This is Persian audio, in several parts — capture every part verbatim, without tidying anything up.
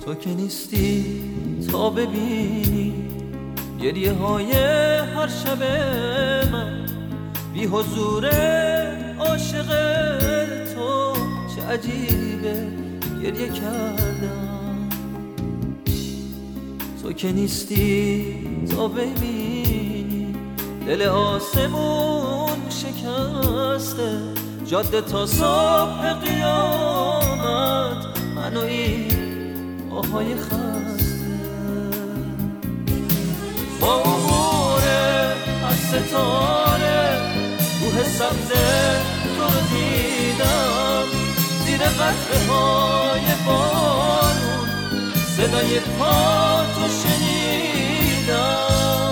تو که نیستی تا ببینی گریه های هر شب من، بی حضور عاشق تو چه عجیبه گریه کردم. تو که نیستی تا ببینی دل آسمون شکسته، جاده تا صبح قیامت من و این آهای خسته. با عبور از ستاره روح سبز تو رو دیدم، زیر قطره های بارون صدای پا تو شنیدم.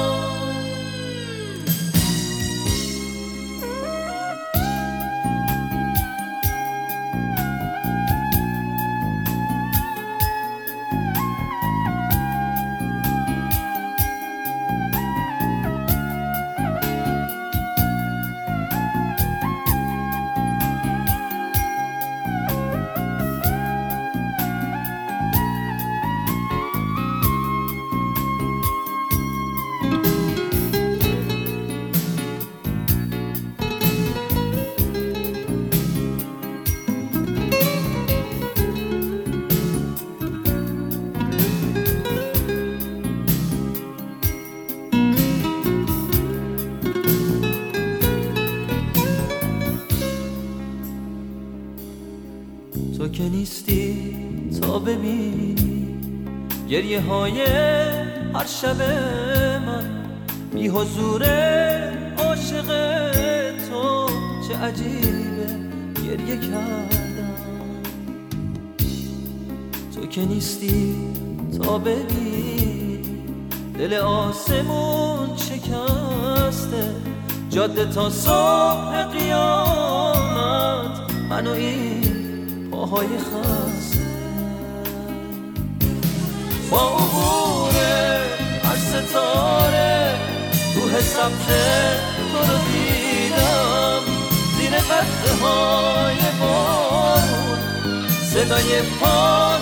تو که نیستی تا ببینی گریه های هر شب من، بی حضور عاشق تو چه عجیبه گریه کردم. تو که نیستی تا ببینی دل آسمون شکسته، جاده تا صبح قیامت من و این پاهای خسته. با عبور از ستاره روح سبز تو رو دیدم، زیر قطره های بارون صدای پا